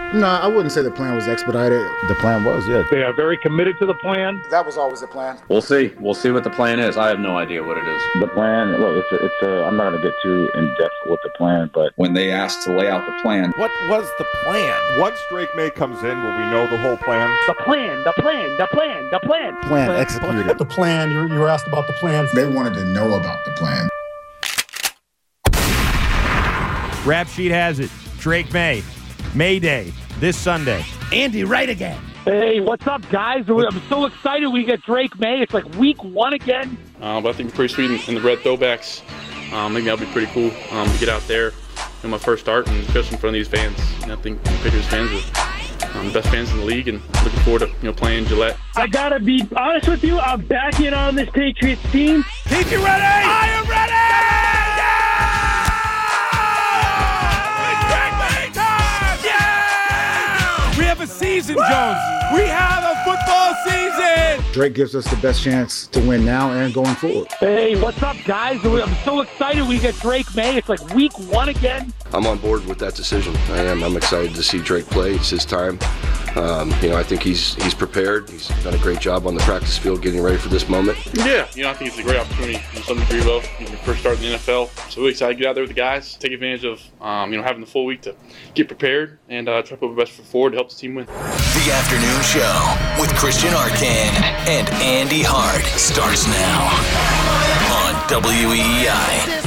No, I wouldn't say the plan was expedited. The plan was, yeah. They are very committed to the plan. That was always the plan. We'll see. We'll see what the plan is. I have no idea what it is. The plan, look, I'm not going to get too in-depth with the plan, but When they asked to lay out the plan, What was the plan? Once Drake May comes in, will we know the whole plan? The plan. plan executed. The plan, you were asked about the plan. They wanted to know about the plan. Rap sheet has it. Drake May. May Day. This Sunday. Andy, right again. Hey, what's up, guys? I'm so excited we get Drake May. It's like week 1 again. But I think it's pretty sweet in the red throwbacks. I think that'll be pretty cool to get out there in my first start and especially in front of these fans. And I think Patriots fans are the best fans in the league and looking forward to playing Gillette. I gotta be honest with you. I'm backing on this Patriots team. Keep you ready! I am ready! We have a season, Jones. We have a football season. Drake gives us the best chance to win now and going forward. Hey, what's up, guys? I'm so excited we get Drake May. It's like week 1 again. I'm on board with that decision. I am. I'm excited to see Drake play. It's his time. I think he's prepared. He's done a great job on the practice field getting ready for this moment. Yeah, I think it's a great opportunity to some degree, though. Your first start in the NFL. So we're excited to get out there with the guys, take advantage of, having the full week to get prepared and try to put our best foot forward to help the team win. The afternoon show with Christian Arcand and Andy Hart starts now on WEEI.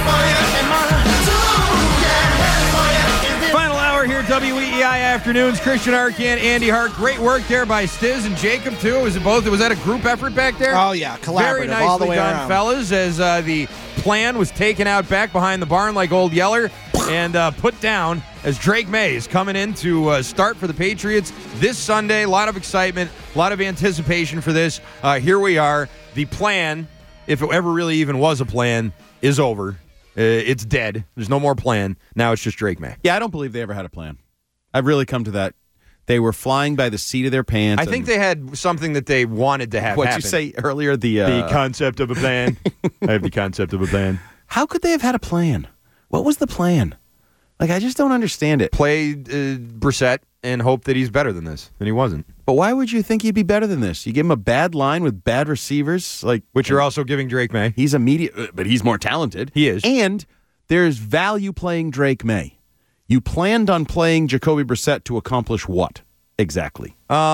Final hour here, WEEI Afternoons. Christian Arcand, Andy Hart. Great work there by Stiz and Jacob, too. Was that a group effort back there? Oh, yeah, collaborative Very nicely all the way done, around. fellas, as the plan was taken out back behind the barn like Old Yeller and put down as Drake May is coming in to start for the Patriots this Sunday. A lot of excitement, a lot of anticipation for this. Here we are. The plan, if it ever really even was a plan, is over. It's dead. There's no more plan. Now it's just Drake May. Yeah, I don't believe they ever had a plan. I've really come to that. They were flying by the seat of their pants. I think they had something that they wanted to have What'd happen. you say earlier? The concept of a plan. I have the concept of a plan. How could they have had a plan? What was the plan? Like, I just don't understand it. Play Brissett and hope that he's better than this, and he wasn't. But why would you think he'd be better than this? You give him a bad line with bad receivers, which you're also giving Drake May. He's immediate, but he's more talented. He is. And there's value playing Drake May. You planned on playing Jacoby Brissett to accomplish what exactly?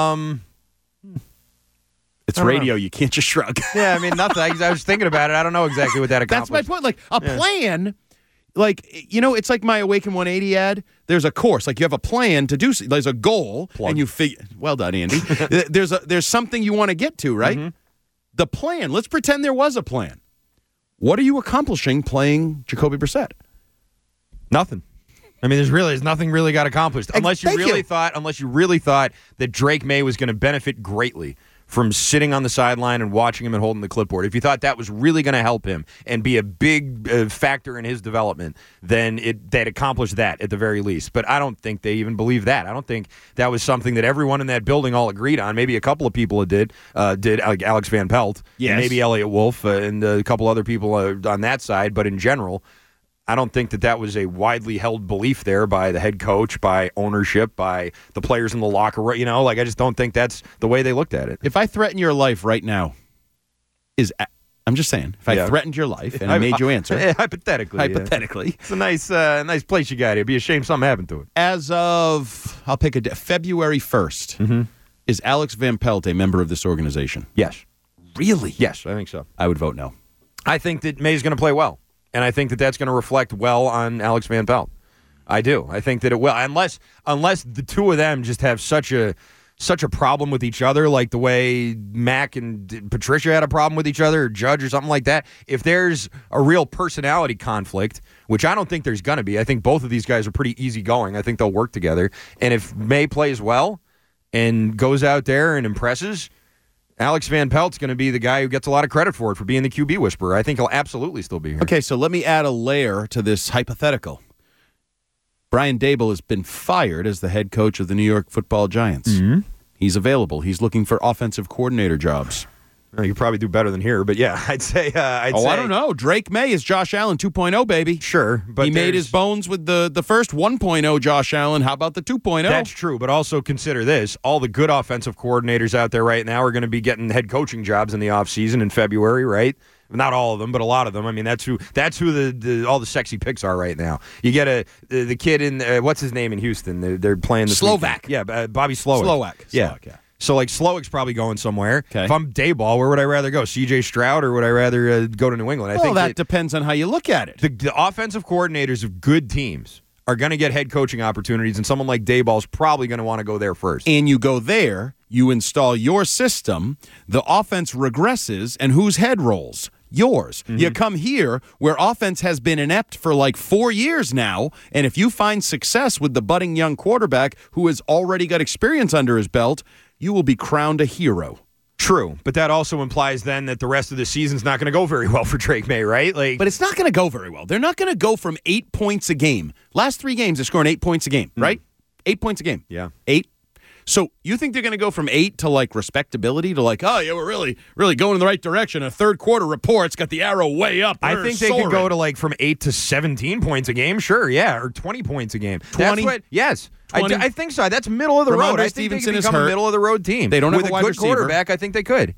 It's radio. You can't just shrug. Yeah, I mean, nothing. I was thinking about it. I don't know exactly what that accomplished. That's my point. Like, a plan, it's like my Awaken 180 ad. There's a course. Like, you have a plan to do, there's a goal, and you figure, well done, Andy. There's something you want to get to, right? Mm-hmm. The plan, let's pretend there was a plan. What are you accomplishing playing Jacoby Brissett? Nothing. I mean, there's nothing really got accomplished unless you really thought that Drake May was going to benefit greatly from sitting on the sideline and watching him and holding the clipboard. If you thought that was really going to help him and be a big factor in his development, then they'd accomplish that at the very least. But I don't think they even believe that. I don't think that was something that everyone in that building all agreed on. Maybe a couple of people did, like Alex Van Pelt, and maybe Elliot Wolf, and a couple other people on that side. But in general, I don't think that was a widely held belief there by the head coach, by ownership, by the players in the locker room. I just don't think that's the way they looked at it. If I threaten your life right now, I'm just saying, if I threatened your life and I made you answer. Hypothetically. It's a nice place you got here. It'd be a shame something happened to it. As of, I'll pick a day, February 1st, is Alex Van Pelt a member of this organization? Yes. Really? Yes, I think so. I would vote no. I think that May's going to play well. And I think that that's going to reflect well on Alex Van Pelt. I do. I think that it will, unless the two of them just have such a problem with each other, like the way Mac and Patricia had a problem with each other, or Judge or something like that. If there's a real personality conflict, which I don't think there's going to be, I think both of these guys are pretty easygoing. I think they'll work together. And if May plays well and goes out there and impresses, Alex Van Pelt's going to be the guy who gets a lot of credit for it, for being the QB whisperer. I think he'll absolutely still be here. Okay, so let me add a layer to this hypothetical. Brian Daboll has been fired as the head coach of the New York Football Giants. Mm-hmm. He's available. He's looking for offensive coordinator jobs. You could probably do better than here, but yeah, I'd say. I don't know. Drake May is Josh Allen 2.0, baby. Sure, but he made his bones with the first 1.0 Josh Allen. How about the 2.0? That's true, but also consider this. All the good offensive coordinators out there right now are going to be getting head coaching jobs in the offseason in February, right? Not all of them, but a lot of them. I mean, that's who all the sexy picks are right now. You get the kid in, what's his name in Houston? They're playing this Slovak. Weekend. Yeah, Bobby Slowik. Yeah. So, like, Slowik's probably going somewhere. Okay. If I'm Dayball, where would I rather go? C.J. Stroud, or would I rather go to New England? I think that depends on how you look at it. The offensive coordinators of good teams are going to get head coaching opportunities, and someone like Dayball's probably going to want to go there first. And you go there, you install your system, the offense regresses, and whose head rolls? Yours. Mm-hmm. You come here where offense has been inept for like 4 years now, and if you find success with the budding young quarterback who has already got experience under his belt, you will be crowned a hero. True, but that also implies then that the rest of the season's not going to go very well for Drake May, right? But it's not going to go very well. They're not going to go from 8 points a game. Last 3 games, they're scoring 8 points a game, right? 8 points a game. Yeah. 8. So you think they're going to go from 8 to like respectability to like, oh yeah, we're really going in the right direction. A third quarter report's got the arrow way up. I think they could go to like from 8 to 17 points a game. Sure, yeah, or 20 points a game. 20? Yes. I think so. That's middle of the road. I think they can become a middle of the road team. They don't have with a wide good receiver. Quarterback. I think they could.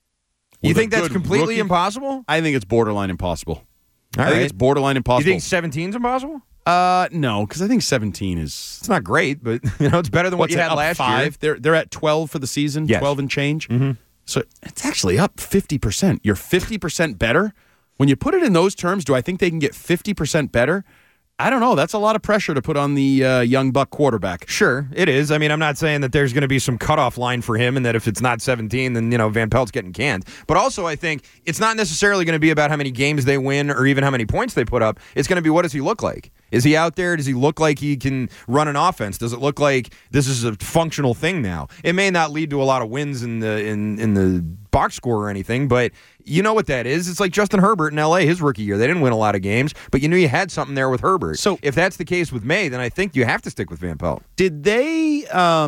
You think that's completely rookie? Impossible? I think it's borderline impossible. I think it's borderline impossible. You think 17's impossible? No, because I think 17 is... It's not great, but it's better than what you had last 5? year. They're at 12 for the season, yes. 12 and change. Mm-hmm. So it's actually up 50%. You're 50% better. When you put it in those terms, do I think they can get 50% better? I don't know. That's a lot of pressure to put on the young buck quarterback. Sure, it is. I mean, I'm not saying that there's going to be some cutoff line for him and that if it's not 17, then, Van Pelt's getting canned. But also, I think it's not necessarily going to be about how many games they win or even how many points they put up. It's going to be, what does he look like? Is he out there? Does he look like he can run an offense? Does it look like this is a functional thing now? It may not lead to a lot of wins in the box score or anything, but you know what that is. It's like Justin Herbert in L.A. his rookie year. They didn't win a lot of games, but you knew you had something there with Herbert. So if that's the case with May, then I think you have to stick with Van Pelt. Did they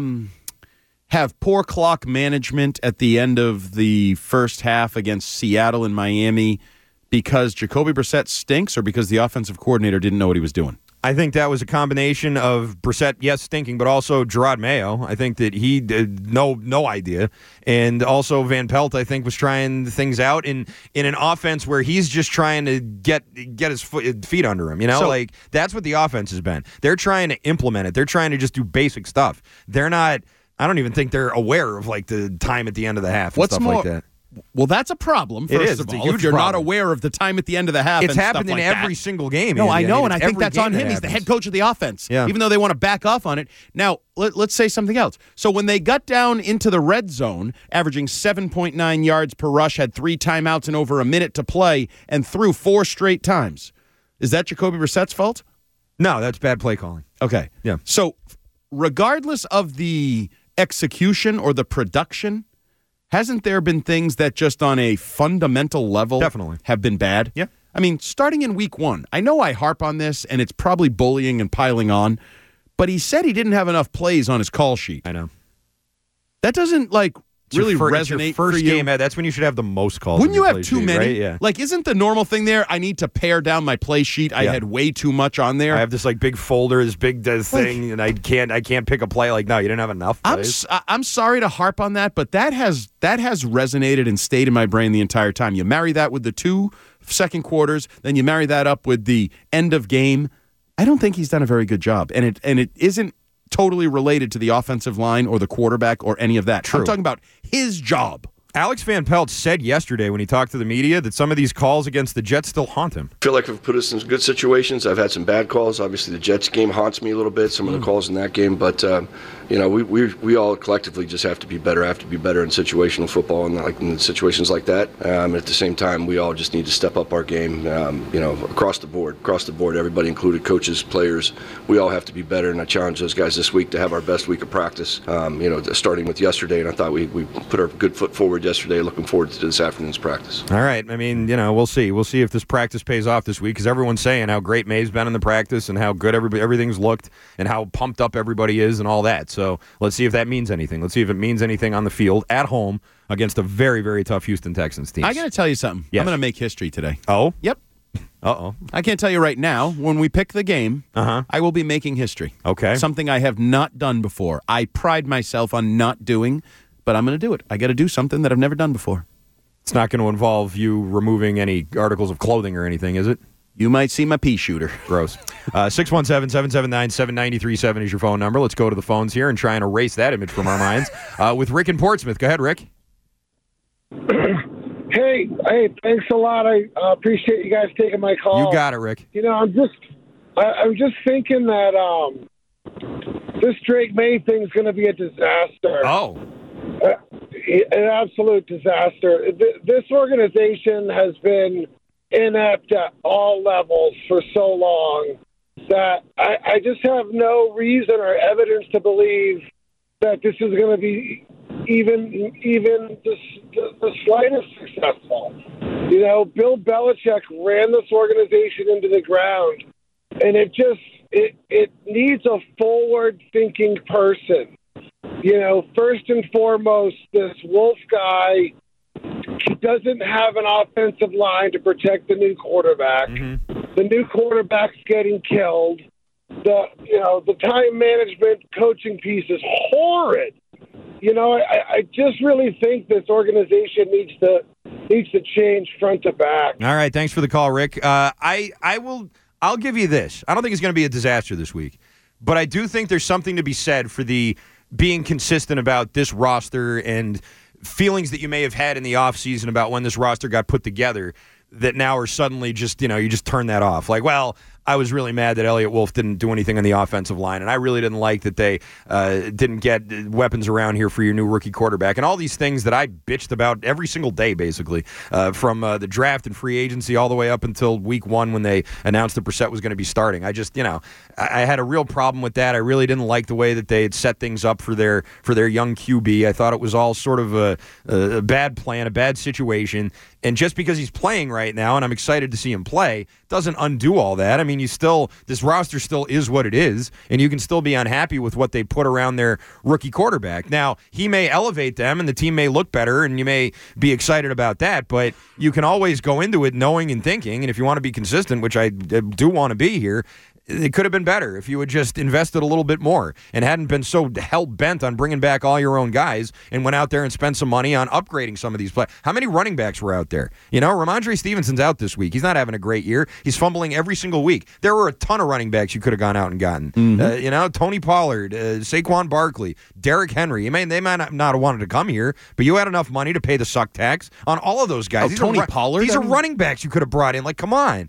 have poor clock management at the end of the first half against Seattle and Miami because Jacoby Brissett stinks or because the offensive coordinator didn't know what he was doing? I think that was a combination of Brissett, yes, stinking, but also Gerard Mayo. I think that he did no idea. And also Van Pelt, I think, was trying things out in an offense where he's just trying to get his feet under him. That's what the offense has been. They're trying to implement it. They're trying to just do basic stuff. They're not, I don't even think they're aware of like the time at the end of the half and stuff like that. Well, that's a problem, first of all. If you're not aware of the time at the end of the half, it's and happened stuff in like every single game. No, Andy. I know, and I think that's on him. He's He's the head coach of the offense, yeah. Even though they want to back off on it. Now, let's say something else. So when they got down into the red zone, averaging 7.9 yards per rush, had 3 timeouts and over a minute to play, and threw 4 straight times, is that Jacoby Brissett's fault? No, that's bad play calling. Okay. Yeah. So regardless of the execution or the production, hasn't there been things that just on a fundamental level definitely have been bad? Yeah. I mean, starting in week 1, I know I harp on this, and it's probably bullying and piling on, but he said he didn't have enough plays on his call sheet. I know. That doesn't, really resonate it's your first for you. game. That's when you should have the most calls. Wouldn't you have too many? Right? Yeah. Isn't the normal thing there, I need to pare down my play sheet. I had way too much on there. I have this big folder, this big thing, and I can't pick a play. No, you didn't have enough plays. I'm sorry to harp on that, but that has resonated and stayed in my brain the entire time. You marry that with the 2 second quarters, then you marry that up with the end of game. I don't think he's done a very good job, and it isn't totally related to the offensive line or the quarterback or any of that. True. I'm talking about his job. Alex Van Pelt said yesterday when he talked to the media that some of these calls against the Jets still haunt him. I feel like I've put us in some good situations. I've had some bad calls. Obviously, the Jets game haunts me a little bit, some of the calls in that game. But, we all collectively just have to be better. I have to be better in situational football and in situations like that. At the same time, we all just need to step up our game, across the board. Across the board, everybody included, coaches, players. We all have to be better, and I challenge those guys this week to have our best week of practice, starting with yesterday. And I thought we put our good foot forward forward yesterday. Looking forward to this afternoon's practice. All right. I mean, we'll see. We'll see if this practice pays off this week because everyone's saying how great May's been in the practice and how good everything's looked and how pumped up everybody is and all that. So let's see if that means anything. Let's see if it means anything on the field at home against a very, very tough Houston Texans team. I got to tell you something. Yes. I'm going to make history today. Oh? Yep. Uh-oh. I can't tell you right now. When we pick the game, I will be making history. Okay. Something I have not done before. I pride myself on not doing, but I'm going to do it. I got to do something that I've never done before. It's not going to involve you removing any articles of clothing or anything, is it? You might see my pea shooter. Gross. 617-779-7937 is your phone number. Let's go to the phones here and try and erase that image from our minds with Rick in Portsmouth. Go ahead, Rick. Hey, thanks a lot. I appreciate you guys taking my call. You got it, Rick. I'm just thinking that this Drake May thing's going to be a disaster. Oh. An absolute disaster. This organization has been inept at all levels for so long that I just have no reason or evidence to believe that this is going to be even the slightest successful. Bill Belichick ran this organization into the ground, and it needs a forward-thinking person. First and foremost, this Wolf guy doesn't have an offensive line to protect the new quarterback. Mm-hmm. The new quarterback's getting killed. The time management coaching piece is horrid. I just really think this organization needs to change front to back. All right, thanks for the call, Rick. I'll give you this. I don't think it's going to be a disaster this week, but I do think there's something to be said for the being consistent about this roster and feelings that you may have had in the offseason about when this roster got put together that now are suddenly just, you just turn that off. Like, well, I was really mad that Elliott Wolf didn't do anything on the offensive line, and I really didn't like that they didn't get weapons around here for your new rookie quarterback, and all these things that I bitched about every single day, basically, from the draft and free agency all the way up until week one when they announced that Brissett was going to be starting. I just, I had a real problem with that. I really didn't like the way that they had set things up for their young QB. I thought it was all sort of a bad plan, a bad situation, and just because he's playing right now, and I'm excited to see him play, doesn't undo all that. I mean, this roster still is what it is, and you can still be unhappy with what they put around their rookie quarterback. Now, he may elevate them, and the team may look better, and you may be excited about that, but you can always go into it knowing and thinking, and if you want to be consistent, which I do want to be here, it could have been better if you had just invested a little bit more and hadn't been so hell-bent on bringing back all your own guys and went out there and spent some money on upgrading some of these players. How many running backs were out there? Ramondre Stevenson's out this week. He's not having a great year. He's fumbling every single week. There were a ton of running backs you could have gone out and gotten. Mm-hmm. Tony Pollard, Saquon Barkley, Derrick Henry. They might not have wanted to come here, but you had enough money to pay the suck tax on all of those guys. Tony Pollard? These are running backs you could have brought in. Like, come on.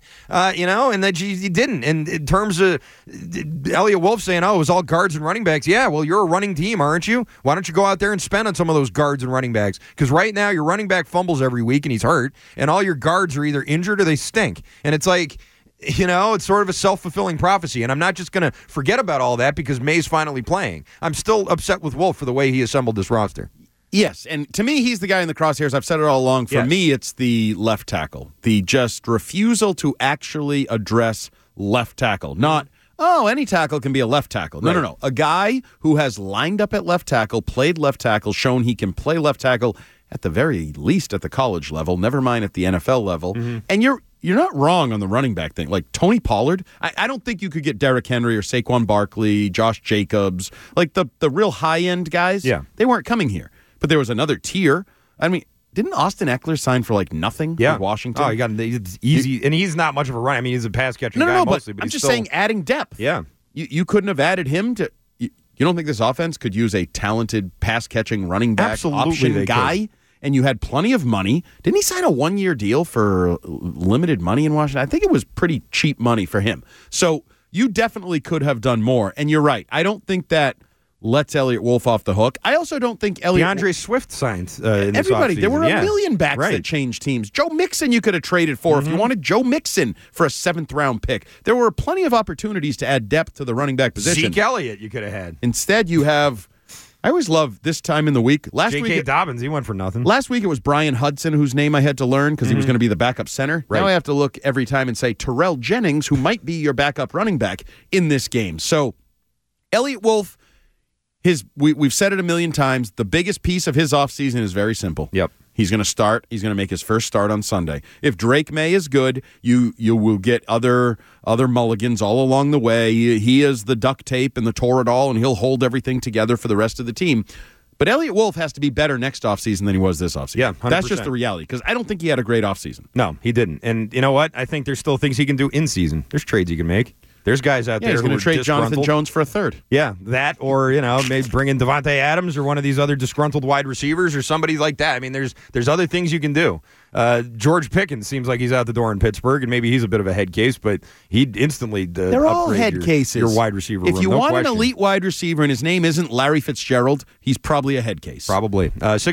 And that you didn't. And in terms of Elliott Wolf saying, it was all guards and running backs. Yeah, well, you're a running team, aren't you? Why don't you go out there and spend on some of those guards and running backs? Because right now your running back fumbles every week and he's hurt, and all your guards are either injured or they stink. And it's like, it's sort of a self-fulfilling prophecy. And I'm not just going to forget about all that because May's finally playing. I'm still upset with Wolf for the way he assembled this roster. Yes, and to me, he's the guy in the crosshairs. I've said it all along. For me, it's the left tackle. The just refusal to actually address left tackle. Not, any tackle can be a left tackle. No. A guy who has lined up at left tackle, played left tackle, shown he can play left tackle at the very least at the college level, never mind at the NFL level. Mm-hmm. And you're not wrong on the running back thing. Like Tony Pollard, I don't think you could get Derrick Henry or Saquon Barkley, Josh Jacobs, like the real high-end guys. Yeah. They weren't coming here. But there was another tier. I mean, didn't Austin Eckler sign for nothing with Washington? Oh, it's easy, and he's not much of a runner. I mean, he's a pass catching guy mostly. But I'm just saying, adding depth. Yeah, you couldn't have added him to. You don't think this offense could use a talented pass catching running back option guy? Could. And you had plenty of money. Didn't he sign a 1-year deal for limited money in Washington? I think it was pretty cheap money for him. So you definitely could have done more. And you're right. I don't think that lets Elliott Wolf off the hook. I also don't think DeAndre Swift signed in everybody. This there were a million backs that changed teams. Joe Mixon you could have traded for if you wanted Joe Mixon for a 7th-round pick. There were plenty of opportunities to add depth to the running back position. Zeke Elliott you could have had. Instead, you have I always love this time in the week. Last J.K. week, Dobbins, he went for nothing. Last week it was Brian Hudson, whose name I had to learn because he was going to be the backup center. Right. Now I have to look every time and say Terrell Jennings, who might be your backup running back in this game. So Elliott Wolf, we've said it a million times, the biggest piece of his offseason is very simple. Yep. He's going to start. He's going to make his first start on Sunday. If Drake May is good, you will get other mulligans all along the way. He is the duct tape and the Toradol, and he'll hold everything together for the rest of the team. But Elliott Wolf has to be better next offseason than he was this offseason. Yeah, 100%. That's just the reality, because I don't think he had a great offseason. No, he didn't. And you know what? I think there's still things he can do in season. There's trades he can make. There's guys out there he's who going are to trade Jonathan disgruntled. Jones for a third. Yeah, that, or maybe bring in Devontae Adams or one of these other disgruntled wide receivers or somebody like that. I mean, there's other things you can do. George Pickens seems like he's out the door in Pittsburgh, and maybe he's a bit of a head case, but he instantly they're all head cases. Your wide receiver. If room, you no want question. an elite wide receiver and his name isn't Larry Fitzgerald, he's probably a head case. Probably.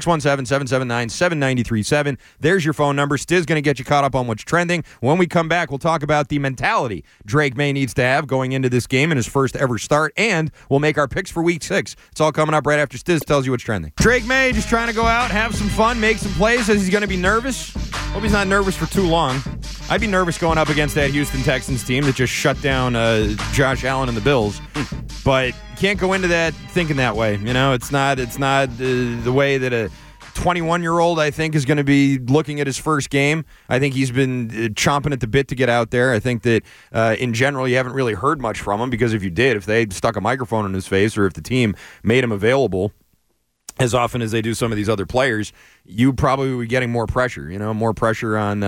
617-779-7937. There's your phone number. Stiz going to get you caught up on what's trending. When we come back, we'll talk about the mentality Drake May needs to have going into this game in his first ever start, and we'll make our picks for Week 6. It's all coming up right after Stiz tells you what's trending. Drake May just trying to go out, have some fun, make some plays. Says he's going to be nervous. Hope he's not nervous for too long. I'd be nervous going up against that Houston Texans team that just shut down Josh Allen and the Bills. But can't go into that thinking that way. It's not the way that a 21-year-old, I think, is going to be looking at his first game. I think he's been chomping at the bit to get out there. I think that, in general, you haven't really heard much from him, because if they stuck a microphone in his face, or if the team made him available as often as they do some of these other players, you probably would be getting more pressure. More pressure on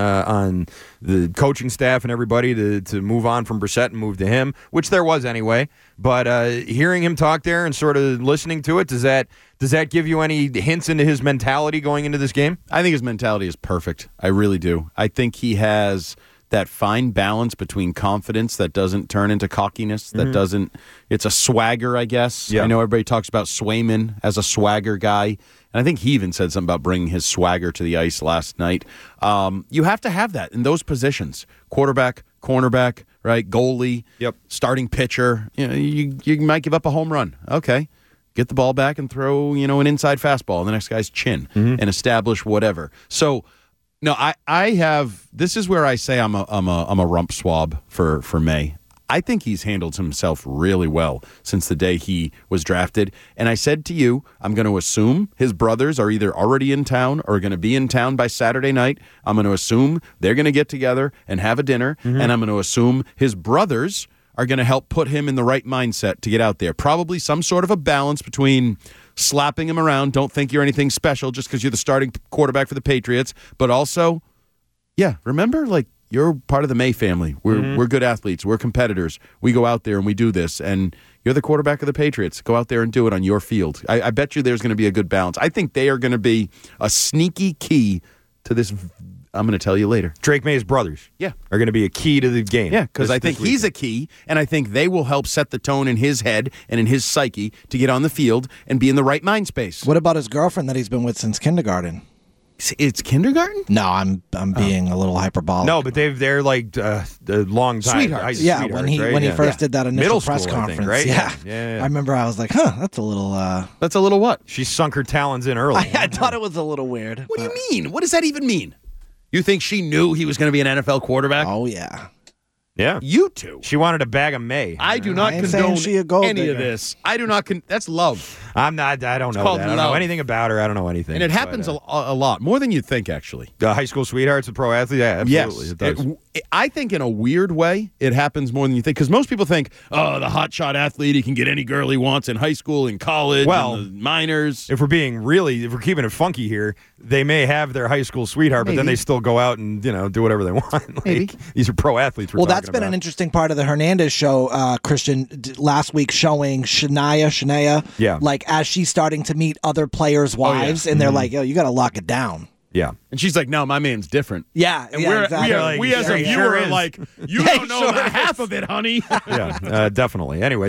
the coaching staff and everybody to move on from Brissett and move to him, which there was anyway. But hearing him talk there and sort of listening to it, does that give you any hints into his mentality going into this game? I think his mentality is perfect. I really do. I think he has that fine balance between confidence that doesn't turn into cockiness, that doesn't, it's a swagger, I guess. Yeah. I know everybody talks about Swayman as a swagger guy, and I think he even said something about bringing his swagger to the ice last night. You have to have that in those positions. Quarterback, cornerback, right? Goalie, starting pitcher. You might give up a home run. Okay. Get the ball back and throw, an inside fastball on the next guy's chin and establish whatever. So, no, I have. This is where I say I'm a rump swab for May. I think he's handled himself really well since the day he was drafted. And I said to you, I'm going to assume his brothers are either already in town or going to be in town by Saturday night. I'm going to assume they're going to get together and have a dinner, and I'm going to assume his brothers are going to help put him in the right mindset to get out there. Probably some sort of a balance between slapping him around, don't think you're anything special just because you're the starting quarterback for the Patriots, but also, remember, you're part of the May family. We're good athletes. We're competitors. We go out there and we do this, and you're the quarterback of the Patriots. Go out there and do it on your field. I bet you there's going to be a good balance. I think they are going to be a sneaky key to this. I'm going to tell you later. Drake May's brothers are going to be a key to the game. Yeah, because I think he's a key, and I think they will help set the tone in his head and in his psyche to get on the field and be in the right mind space. What about his girlfriend that he's been with since kindergarten? It's kindergarten? No, I'm being a little hyperbolic. No, but they're like a long time sweethearts. Yeah, when he first did that initial press conference. Think, right? Yeah. I remember I was like, that's a little. That's a little what? She sunk her talons in early. I thought it was a little weird. What do you mean? What does that even mean? You think she knew he was going to be an NFL quarterback? Oh, yeah. Yeah. You two. She wanted a bag of May. I do not condone any of this. I do not that's love. I don't know that. I don't know anything about her. I don't know anything. And it happens a lot. More than you'd think, actually. High school sweethearts and pro athletes? Yeah, absolutely. Yes. It does. I think in a weird way, it happens more than you think. Because most people think, the hotshot athlete, he can get any girl he wants in high school, in college, in the minors. If we're keeping it funky here, they may have their high school sweetheart, but then they still go out and, do whatever they want. These are pro athletes we're talking that's been an interesting part of the Hernandez show, Christian, last week, showing Shania, as she's starting to meet other players' wives, and they're like, yo, you got to lock it down. Yeah. And she's like, no, my man's different. Yeah. And exactly. we as a viewer are like, you don't know about half of it, honey. Yeah, definitely. Anyway,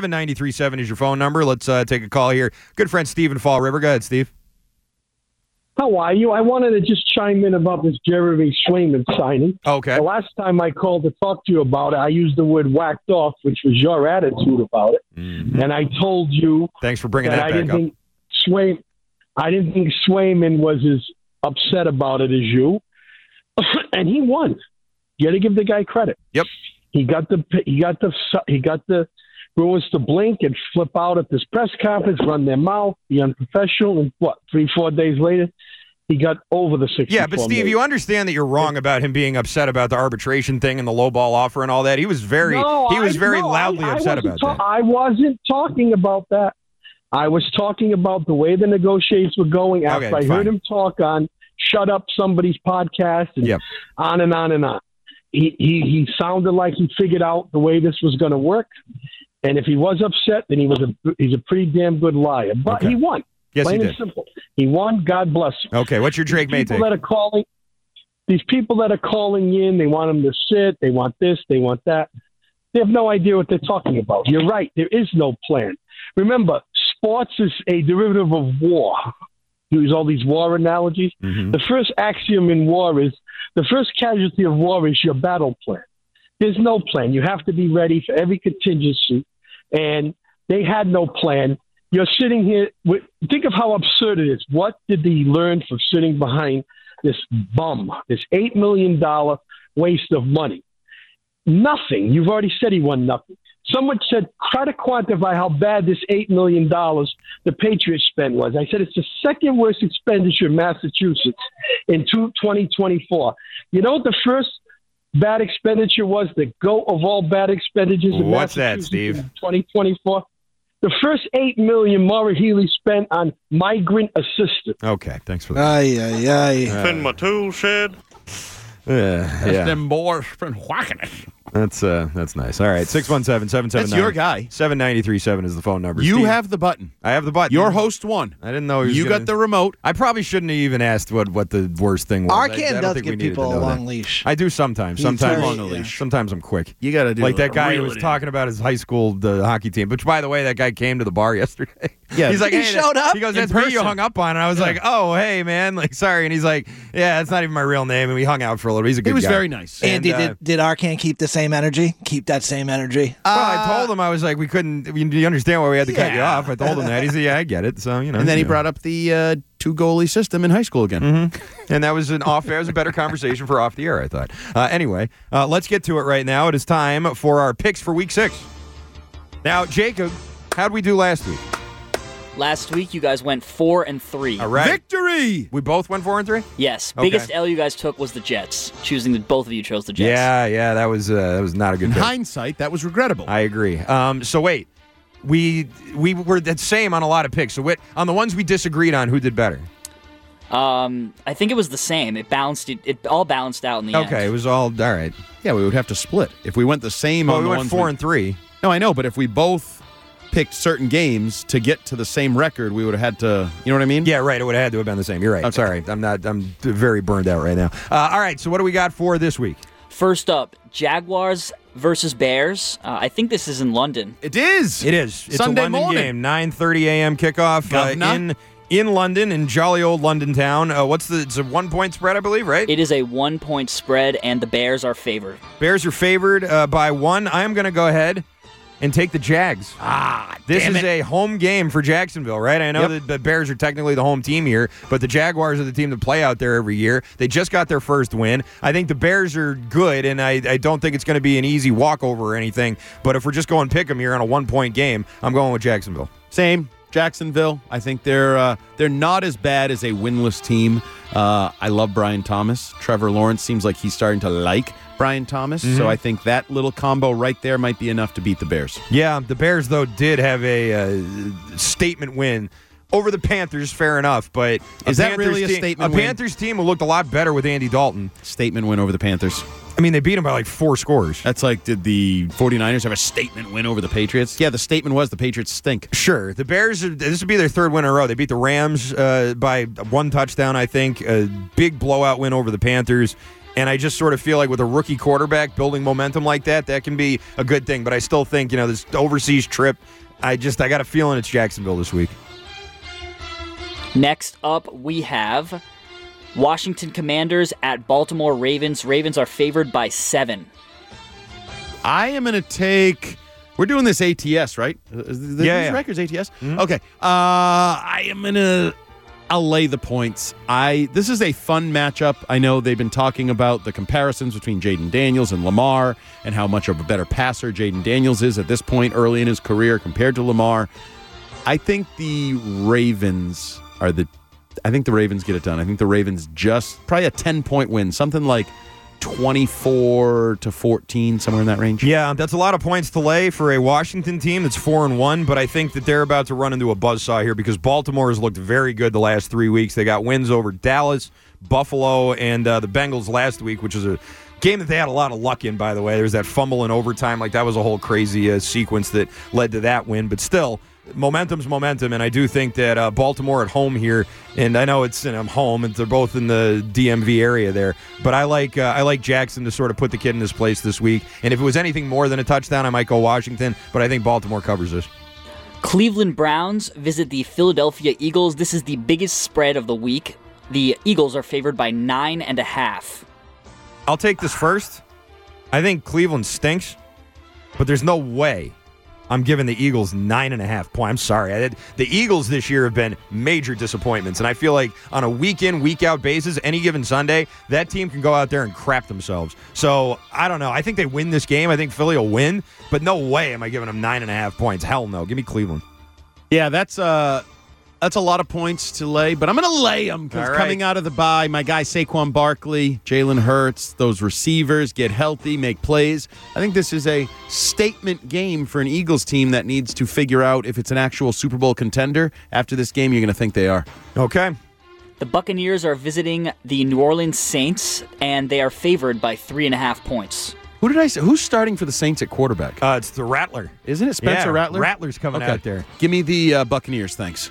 617-779-7937 is your phone number. Let's take a call here. Good friend Steve in Fall River. Go ahead, Steve. How are you? I wanted to just chime in about this Jeremy Swayman signing. Okay. The last time I called to talk to you about it, I used the word whacked off, which was your attitude about it. Mm-hmm. And I told you. Thanks for bringing that I back didn't up. think I didn't think Swayman was as upset about it as you. And he won. You got to give the guy credit. Yep. He got the Bruins to blink and flip out at this press conference, run their mouth, be unprofessional, and 3-4 days later, he got over the 64 Yeah, but Steve, million. you understand that you're wrong about him being upset about the arbitration thing and the low ball offer and all that. He was very loudly upset about that. I wasn't talking about that. I was talking about the way the negotiations were going after I heard him talk on Shut Up Somebody's podcast and on and on and on. He sounded like he figured out the way this was going to work. And if he was upset, then he's a pretty damn good liar. But he won. Yes, Plain he and did. simple. He won. God bless him. Okay, what's your Drake May take? These people that are calling in, they want him to sit. They want this. They want that. They have no idea what they're talking about. You're right. There is no plan. Remember, sports is a derivative of war. Use all these war analogies. Mm-hmm. The first axiom in war is the first casualty of war is your battle plan. There's no plan. You have to be ready for every contingency. And they had no plan. You're sitting here. Think of how absurd it is. What did he learn from sitting behind this bum, this $8 million waste of money? Nothing. You've already said he won nothing. Someone said, try to quantify how bad this $8 million the Patriots spend was. I said, it's the second worst expenditure in Massachusetts in 2024. You know what the first bad expenditure was? The GOAT of all bad expenditures in What's that, Massachusetts Steve? in 2024? The first $8 million Maura Healey spent on migrant assistance. Okay, thanks for that. In my tool shed. Yeah. Them boys been whacking it. That's nice. All right, 617-779. That's your guy. 7937 is the phone number. You Steve, have the button. I have the button. Your host won. I didn't know he was You got the remote. I probably shouldn't have even asked what the worst thing was. Arcand does give people a long leash. I do sometimes. Sometimes I'm quick. You got to do like that guy reel who was it in. talking about his high school hockey team. Which, by the way, that guy came to the bar yesterday. Yeah, he's like, he hey, showed up He goes, in that's me you person. hung up on. And I was like, oh, hey, man, like, sorry. And he's like, yeah, that's not even my real name. And we hung out for a little bit. He's a good guy. He was very nice. Andy, did Arcand keep the same energy? Keep that same energy? Well, I told him, I was like, we couldn't, you understand why we had to cut you off. I told him that. He said, yeah, I get it. So, And then he brought up the two-goalie system in high school again. Mm-hmm. And that was it was a better conversation for off the air, I thought. Anyway, let's get to it right now. It is time for our picks for Week 6. Now, Jacob, how'd we do last week? Last week, you guys went 4-3. All right. Victory! We both went 4-3? Yes. Okay. Biggest L you guys took was the Jets. Both of you chose the Jets. Yeah, that was not a good In pick. hindsight, that was regrettable. I agree. So wait, we were the same on a lot of picks. So on the ones we disagreed on, who did better? I think it was the same. It balanced. It all balanced out in the end. Okay, it was all right. Yeah, we would have to split. If we went the same Well, on we the went ones 4-3. No, I know, but if we both picked certain games to get to the same record, we would have had to, you know what I mean? Yeah, right. It would have had to have been the same. You're right. Okay. Sorry. I'm very burned out right now. All right, so what do we got for this week? First up, Jaguars versus Bears. I think this is in London. It is. It's Sunday a London morning. game, 9:30 a.m. kickoff in London, in jolly old London town. It's a 1-point spread, I believe, right? It is a 1-point spread, and the Bears are favored. Bears are favored by 1. I am going to go ahead and take the Jags. This is a home game for Jacksonville, right? I know that the Bears are technically the home team here, but the Jaguars are the team to play out there every year. They just got their first win. I think the Bears are good, and I don't think it's going to be an easy walkover or anything, but if we're just going pick 'em here on a 1-point game, I'm going with Jacksonville. Same. Jacksonville. I think they're not as bad as a winless team. I love Brian Thomas. Trevor Lawrence seems like he's starting to like Brian Thomas, so I think that little combo right there might be enough to beat the Bears. Yeah, the Bears, though, did have a statement win over the Panthers, fair enough, but is that really a statement win? A Panthers team who looked a lot better with Andy Dalton. Statement win over the Panthers. I mean, they beat them by like 4 scores. That's like, did the 49ers have a statement win over the Patriots? Yeah, the statement was the Patriots stink. Sure. The Bears, this would be their 3rd win in a row. They beat the Rams by 1 touchdown, I think. A big blowout win over the Panthers. And I just sort of feel like with a rookie quarterback building momentum like that can be a good thing. But I still think, this overseas trip, I got a feeling it's Jacksonville this week. Next up, we have Washington Commanders at Baltimore Ravens. Ravens are favored by 7. I am going to take... We're doing this ATS, right? These records ATS? Mm-hmm. Okay. I am going to... I'll lay the points. This is a fun matchup. I know they've been talking about the comparisons between Jaden Daniels and Lamar and how much of a better passer Jaden Daniels is at this point early in his career compared to Lamar. I think the Ravens get it done. I think the Ravens probably a 10-point win, something like 24-14, somewhere in that range. Yeah, that's a lot of points to lay for a Washington team that's 4-1, but I think that they're about to run into a buzzsaw here because Baltimore has looked very good the last 3 weeks. They got wins over Dallas, Buffalo, and the Bengals last week, which is a game that they had a lot of luck in, by the way. There was that fumble in overtime. Like, that was a whole crazy sequence that led to that win, but still, momentum's momentum, and I do think that Baltimore at home here, and I know it's home, and they're both in the DMV area there, but I like Jackson to sort of put the kid in his place this week, and if it was anything more than a touchdown, I might go Washington, but I think Baltimore covers this. Cleveland Browns visit the Philadelphia Eagles. This is the biggest spread of the week. The Eagles are favored by 9.5. I'll take this first. I think Cleveland stinks, but there's no way I'm giving the Eagles 9.5 points. I'm sorry. The Eagles this year have been major disappointments, and I feel like on a week-in, week-out basis, any given Sunday, that team can go out there and crap themselves. So, I don't know. I think they win this game. I think Philly will win, but no way am I giving them 9.5 points. Hell no. Give me Cleveland. Yeah, that's a lot of points to lay, but I'm going to lay them because coming out of the bye, my guy Saquon Barkley, Jalen Hurts, those receivers get healthy, make plays. I think this is a statement game for an Eagles team that needs to figure out if it's an actual Super Bowl contender. After this game, you're going to think they are. Okay. The Buccaneers are visiting the New Orleans Saints, and they are favored by 3.5 points. Who did I say? Who's starting for the Saints at quarterback? It's the Rattler. Isn't it Spencer Rattler? Rattler's coming out there. Give me the Buccaneers, thanks.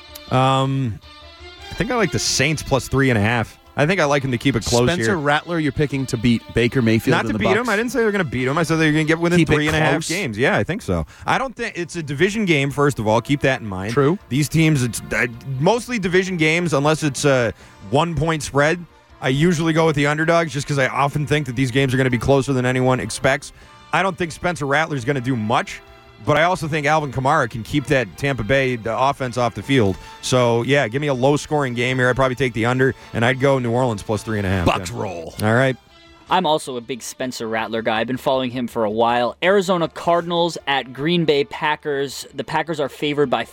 I think I like the Saints plus 3.5. I think I like him to keep it close here. Spencer Rattler, you're picking to beat Baker Mayfield. Not to beat him. I didn't say they're going to beat him. I said they're going to get within 3.5 games. Yeah, I think so. I don't think it's a division game. First of all, keep that in mind. True. These teams, it's mostly division games, unless it's a 1-point spread. I usually go with the underdogs just because I often think that these games are going to be closer than anyone expects. I don't think Spencer Rattler is going to do much. But I also think Alvin Kamara can keep that Tampa Bay offense off the field. So, yeah, give me a low-scoring game here. I'd probably take the under, and I'd go New Orleans plus 3.5. Bucks roll. All right. I'm also a big Spencer Rattler guy. I've been following him for a while. Arizona Cardinals at Green Bay Packers. The Packers are favored by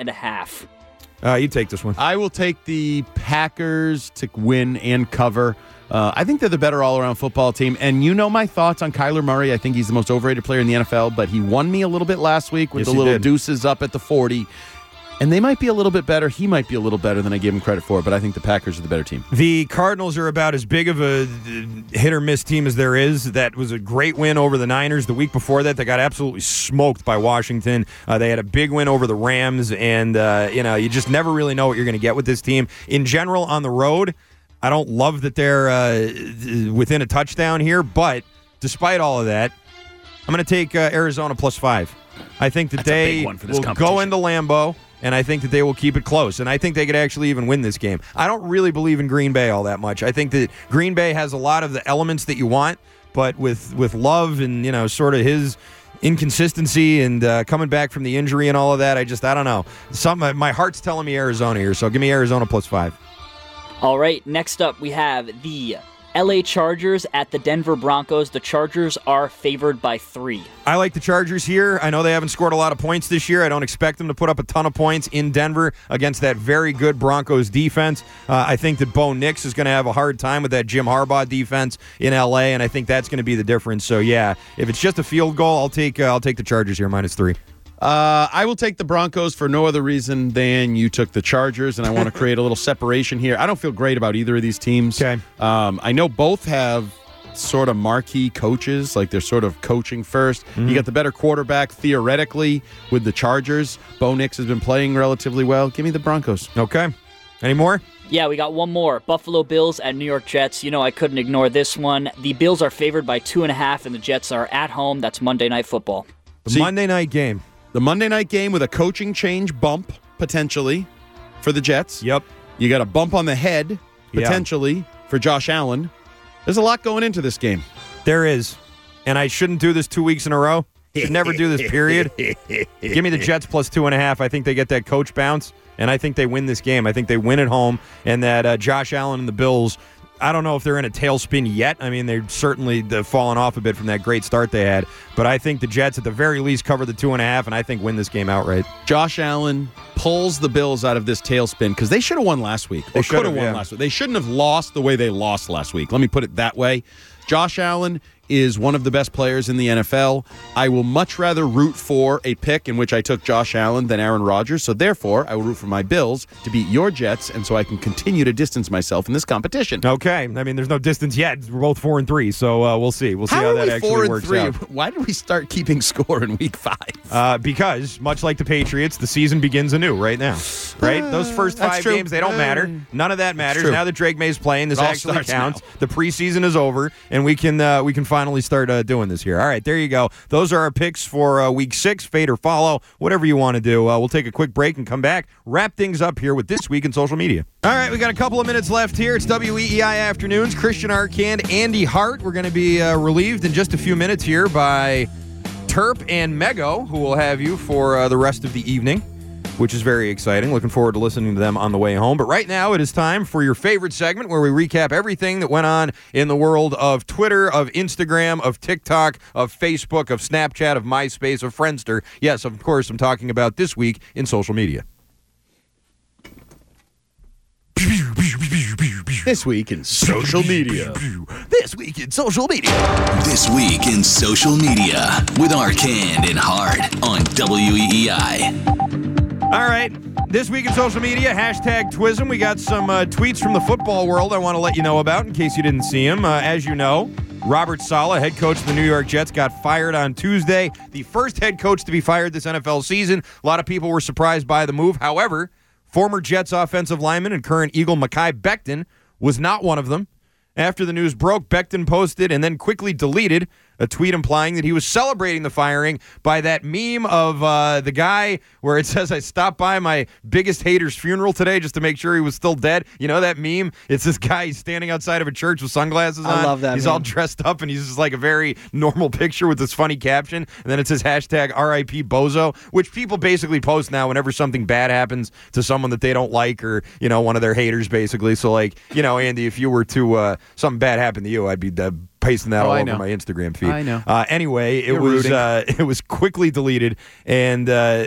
5.5. You take this one. I will take the Packers to win and cover. I think they're the better all-around football team. And you know my thoughts on Kyler Murray. I think he's the most overrated player in the NFL, but he won me a little bit last week with the little deuces up at the 40. And they might be a little bit better. He might be a little better than I gave him credit for, but I think the Packers are the better team. The Cardinals are about as big of a hit-or-miss team as there is. That was a great win over the Niners. The week before that, they got absolutely smoked by Washington. They had a big win over the Rams, and you just never really know what you're going to get with this team. In general, on the road, I don't love that they're within a touchdown here, but despite all of that, I'm going to take Arizona plus 5. I think that they will go into Lambeau, and I think that they will keep it close, and I think they could actually even win this game. I don't really believe in Green Bay all that much. I think that Green Bay has a lot of the elements that you want, but with Love and sort of his inconsistency and coming back from the injury and all of that, I don't know. My heart's telling me Arizona here, so give me Arizona plus 5. All right, next up we have the LA Chargers at the Denver Broncos. The Chargers are favored by 3. I like the Chargers here. I know they haven't scored a lot of points this year. I don't expect them to put up a ton of points in Denver against that very good Broncos defense. I think that Bo Nix is going to have a hard time with that Jim Harbaugh defense in LA, and I think that's going to be the difference. So, yeah, if it's just a field goal, I'll take the Chargers here, minus 3. I will take the Broncos for no other reason than you took the Chargers, and I want to create a little separation here. I don't feel great about either of these teams. Okay. I know both have sort of marquee coaches, like they're sort of coaching first. Mm-hmm. You got the better quarterback, theoretically, with the Chargers. Bo Nix has been playing relatively well. Give me the Broncos. Okay. Any more? Yeah, we got one more. Buffalo Bills at New York Jets. I couldn't ignore this one. The Bills are favored by 2.5, and the Jets are at home. That's Monday Night Football. Monday night game. The Monday night game with a coaching change bump, potentially, for the Jets. Yep. You got a bump on the head, potentially, for Josh Allen. There's a lot going into this game. There is. And I shouldn't do this 2 weeks in a row. Should never do this, period. Give me the Jets plus 2.5. I think they get that coach bounce, and I think they win this game. I think they win at home, and that Josh Allen and the Bills, I don't know if they're in a tailspin yet. I mean, they're certainly fallen off a bit from that great start they had. But I think the Jets, at the very least, cover the 2.5, and I think win this game outright. Josh Allen pulls the Bills out of this tailspin because they should have won last week. They could have won last week. They shouldn't have lost the way they lost last week. Let me put it that way. Josh Allen is one of the best players in the NFL. I will much rather root for a pick in which I took Josh Allen than Aaron Rodgers. So therefore, I will root for my Bills to beat your Jets, and so I can continue to distance myself in this competition. Okay. I mean, there's no distance yet. We're both 4-3, so we'll see. We'll see how that actually works out. Why did we start keeping score in week 5? Because, much like the Patriots, the season begins anou right now. Right? Those first 5 games, they don't matter. None of that matters. Now that Drake May's playing, this actually counts. Now. The preseason is over, and we can finally start doing this here. All right, there you go. Those are our picks for week 6, fade or follow, whatever you want to do. We'll take a quick break and come back, wrap things up here with This Week in Social Media. All right, we got a couple of minutes left here. It's WEEI Afternoons. Christian Arcand, Andy Hart. We're going to be relieved in just a few minutes here by Terp and Mego, who will have you for the rest of the evening, which is very exciting. Looking forward to listening to them on the way home. But right now, it is time for your favorite segment where we recap everything that went on in the world of Twitter, of Instagram, of TikTok, of Facebook, of Snapchat, of MySpace, of Friendster. Yes, of course, I'm talking about This Week in Social Media. This Week in Social Media. This Week in Social Media. This Week in Social Media with Arcand and Hart on WEEI. All right, This Week in Social Media, hashtag Twism. We got some tweets from the football world I want to let you know about in case you didn't see them. As you know, Robert Saleh, head coach of the New York Jets, got fired on Tuesday. The first head coach to be fired this NFL season. A lot of people were surprised by the move. However, former Jets offensive lineman and current Eagle Mekhi Becton was not one of them. After the news broke, Becton posted and then quickly deleted a tweet implying that he was celebrating the firing by that meme of the guy where it says, "I stopped by my biggest hater's funeral today just to make sure he was still dead." You know that meme? It's this guy, he's standing outside of a church with sunglasses on. I love that He's meme. all dressed up, and he's just like a very normal picture with this funny caption. And then it says hashtag RIP Bozo, which people basically post now whenever something bad happens to someone that they don't like or, you know, one of their haters, basically. So, like, you know, Andy, if you were to, something bad happened to you, I'd be pasting that all over my Instagram feed. I know. Anyway, it was quickly deleted, and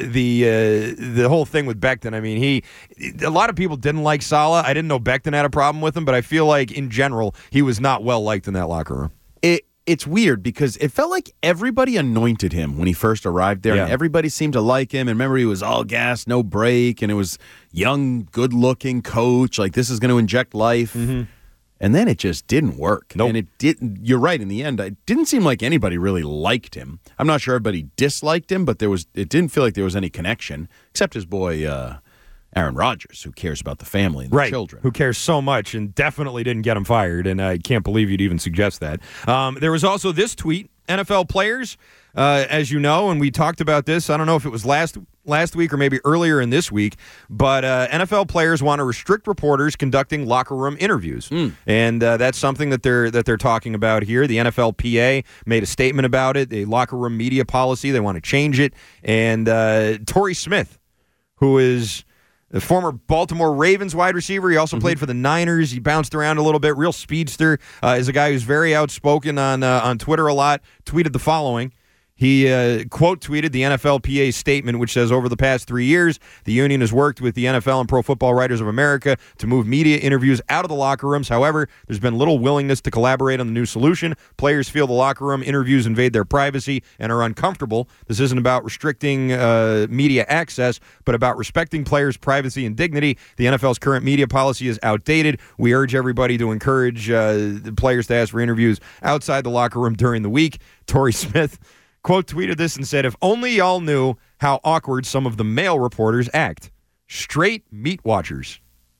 the whole thing with Becton. I mean, a lot of people didn't like Saleh. I didn't know Becton had a problem with him, but I feel like in general he was not well liked in that locker room. It's weird because it felt like everybody anointed him when he first arrived there, and everybody seemed to like him. And remember, he was all gas, no break, and it was young, good-looking coach. Like, this is going to inject life. Mm-hmm. And then it just didn't work. Nope. And it didn't. You're right. In the end, it didn't seem like anybody really liked him. I'm not sure everybody disliked him, but it didn't feel like there was any connection, except his boy Aaron Rodgers, who cares about the family and the children. Who cares so much and definitely didn't get him fired. And I can't believe you'd even suggest that. There was also this tweet: NFL players, as you know, and we talked about this. I don't know if it was last week or maybe earlier in this week, but NFL players want to restrict reporters conducting locker room interviews, and that's something that they're talking about here. The NFLPA made a statement about it. A locker room media policy, they want to change it. And Torrey Smith, who is the former Baltimore Ravens wide receiver, he also played for the Niners. He bounced around a little bit, real speedster. Is a guy who's very outspoken on Twitter a lot. Tweeted the following. He quote tweeted the NFLPA's statement, which says, "Over the past 3 years, the union has worked with the NFL and Pro Football Writers of America to move media interviews out of the locker rooms. However, there's been little willingness to collaborate on the new solution. Players feel the locker room interviews invade their privacy and are uncomfortable. This isn't about restricting media access, but about respecting players' privacy and dignity. The NFL's current media policy is outdated. We urge everybody to encourage the players to ask for interviews outside the locker room during the week." Torrey Smith quote tweeted this and said, "If only y'all knew how awkward some of the male reporters act. Straight meat watchers."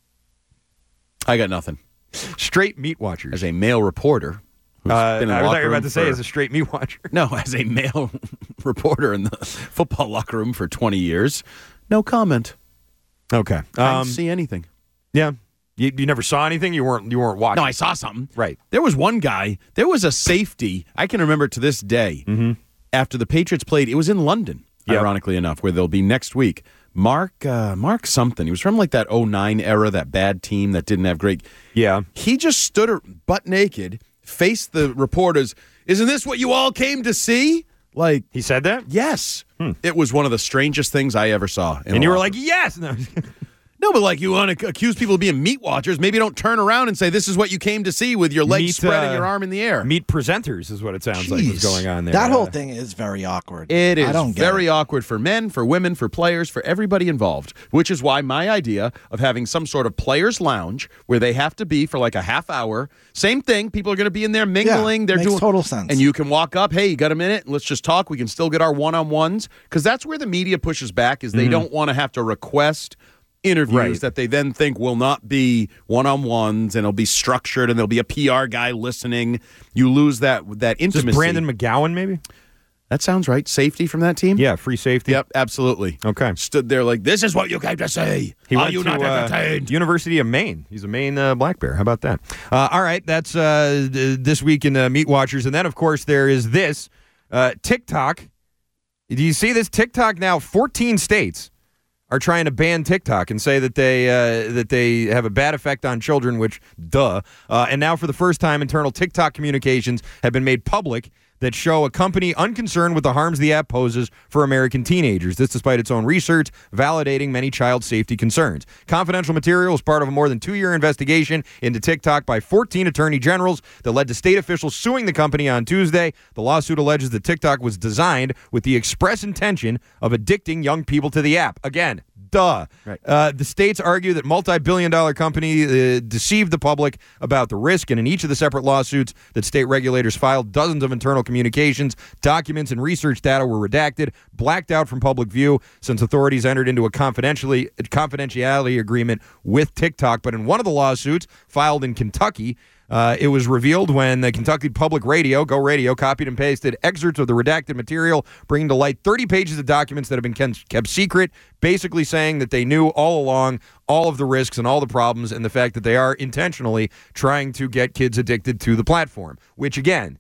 I got nothing. Straight meat watchers. As a male reporter, who's been in I the thought locker you were about room to say as a straight meat watcher. No, as a male reporter in the football locker room for 20 years, no comment. Okay. I didn't see anything. Yeah. You never saw anything? You weren't watching? No, I saw something. Right. There was one guy. There was a safety. I can remember to this day. Mm-hmm. After the Patriots played, it was in London, ironically enough, where they'll be next week. Mark something. He was from like that 09 era, that bad team that didn't have great. Yeah. He just stood butt naked, faced the reporters. Isn't this what you all came to see? Like he said that? Yes. It was one of the strangest things I ever saw. And you were like, yes. No, but like you want to accuse people of being meat watchers. Maybe don't turn around and say this is what you came to see with your legs spread and your arm in the air. Meat presenters is what it sounds like was going on there. That whole thing is very awkward. It is very awkward for men, for women, for players, for everybody involved, which is why my idea of having some sort of players' lounge where they have to be for like a half hour. Same thing. People are going to be in there mingling. Yeah, They're makes doing total sense. And you can walk up. Hey, you got a minute? Let's just talk. We can still get our one-on-ones because that's where the media pushes back. Is they don't want to have to request interviews that they then think will not be one-on-ones and it'll be structured and there'll be a PR guy listening. You lose that intimacy. Just Brandon McGowan, maybe? That sounds right. Safety from that team? Yeah, free safety. Yep, absolutely. Okay. Stood there like, this is what you came to say. Are you not entertained? University of Maine. He's a Maine Black Bear. How about that? All right, that's this week in Meat Watchers. And then, of course, there is this TikTok. Do you see this? TikTok now, 14 states are trying to ban TikTok and say that they have a bad effect on children, which, duh. And now for the first time, internal TikTok communications have been made public that show a company unconcerned with the harms the app poses for American teenagers. This despite its own research validating many child safety concerns. Confidential material is part of a more than 2-year investigation into TikTok by 14 attorney generals that led to state officials suing the company on Tuesday. The lawsuit alleges that TikTok was designed with the express intention of addicting young people to the app. Again, duh. Right. The states argue that multi-billion-dollar company deceived the public about the risk, and in each of the separate lawsuits that state regulators filed, dozens of internal communications, documents, and research data were redacted, blacked out from public view since authorities entered into a confidentiality agreement with TikTok. But in one of the lawsuits filed in Kentucky, it was revealed when the Kentucky Public Radio, Go Radio, copied and pasted excerpts of the redacted material, bringing to light 30 pages of documents that have been kept secret, basically saying that they knew all along all of the risks and all the problems and the fact that they are intentionally trying to get kids addicted to the platform. Which, again,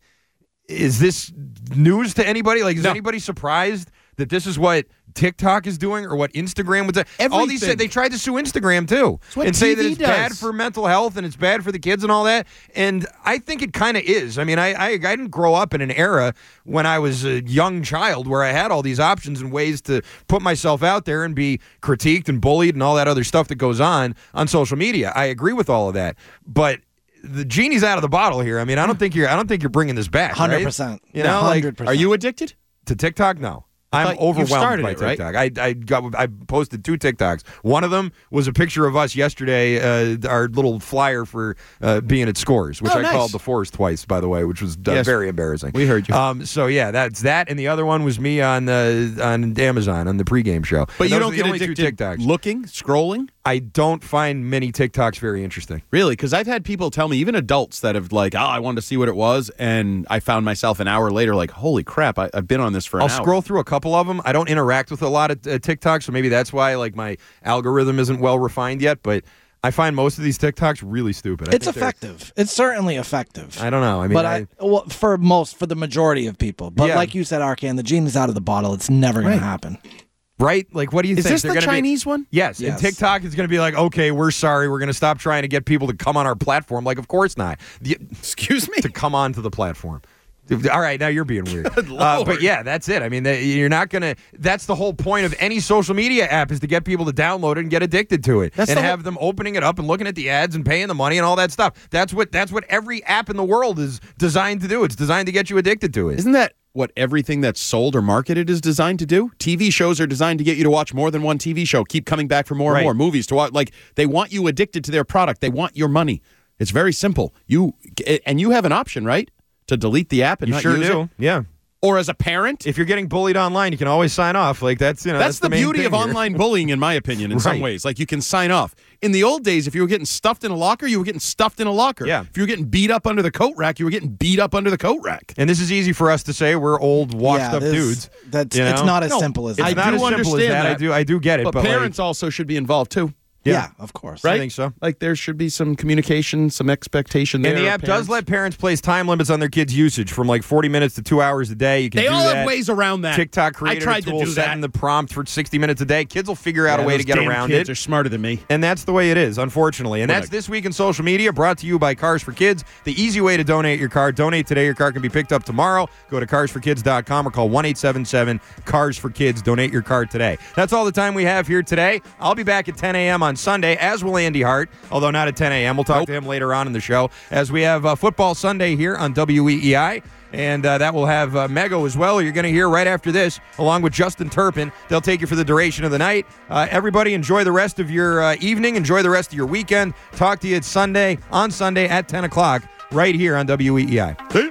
is this news to anybody? Like, is anybody surprised that this is what TikTok is doing or what Instagram was doing? All these said they tried to sue Instagram too and say that it's bad for mental health and it's bad for the kids and all that. And I think it kind of is. I mean, I didn't grow up in an era when I was a young child where I had all these options and ways to put myself out there and be critiqued and bullied and all that other stuff that goes on social media. I agree with all of that, but the genie's out of the bottle here. I mean, I don't think you're bringing this back. 100%. Right? You know, 100%. Are you addicted to TikTok? No. I'm overwhelmed by TikTok. Right? I posted 2 TikToks. One of them was a picture of us yesterday, our little flyer for being at Scores, which I called the Force twice, by the way, which was very embarrassing. We heard you. So yeah, that's that, and the other one was me on Amazon on the pregame show. But you don't get only 2 addicted TikToks. Looking, scrolling? I don't find many TikToks very interesting. Really? Because I've had people tell me, even adults that have like, I wanted to see what it was, and I found myself an hour later like, holy crap, I've been on this for an hour. I'll scroll through a couple of them. I don't interact with a lot of TikToks, so maybe that's why like my algorithm isn't well refined yet, but I find most of these TikToks really stupid. It's effective. It's certainly effective. I don't know. I mean, but for the majority of people. But like you said, Arcan, the genie's out of the bottle. It's never going to happen. Right? Like, what do you think? Is this the Chinese one? Yes. And TikTok is going to be like, okay, we're sorry. We're going to stop trying to get people to come on our platform. Like, of course not. Excuse me? To come onto the platform. All right, now you're being weird. But yeah, that's it. I mean, you're not going to... That's the whole point of any social media app is to get people to download it and get addicted to it. And have them opening it up and looking at the ads and paying the money and all that stuff. That's what every app in the world is designed to do. It's designed to get you addicted to it. Isn't that what everything that's sold or marketed is designed to do? TV shows are designed to get you to watch more than one TV show. Keep coming back for more and more movies to watch. Like, they want you addicted to their product. They want your money. It's very simple. You have an option, right? To delete the app and you not sure use do. it. Yeah. or as a parent. If you're getting bullied online, you can always sign off. Like that's the beauty of online bullying, in my opinion. In some ways, like you can sign off. In the old days, if you were getting stuffed in a locker, you were getting stuffed in a locker. Yeah. If you were getting beat up under the coat rack, you were getting beat up under the coat rack. And this is easy for us to say. We're old, washed-up dudes. It's not as simple as that. It's not as simple as that. I do get it. But parents also should be involved too. Yeah, of course. Right? I think so. Like there should be some communication, some expectation there. And the app does let parents place time limits on their kids' usage from like 40 minutes to 2 hours a day. You can they do all that. have ways around that. TikTok creator I tried tool to do setting that. the prompt for 60 minutes a day. Kids will figure out a way to get around kids it. Are smarter than me. And that's the way it is, unfortunately. And that's This Week in Social Media, brought to you by Cars for Kids. The easy way to donate your car. Donate today. Your car can be picked up tomorrow. Go to carsforkids.com or call 1-877-CARS-FOR-KIDS. Donate your car today. That's all the time we have here today. I'll be back at 10 a.m. on Sunday, as will Andy Hart, although not at 10 a.m. We'll talk to him later on in the show, as we have Football Sunday here on WEEI. And that will have Mego as well. You're going to hear right after this, along with Justin Turpin. They'll take you for the duration of the night. Everybody enjoy the rest of your evening. Enjoy the rest of your weekend. Talk to you on Sunday at 10 o'clock right here on WEEI.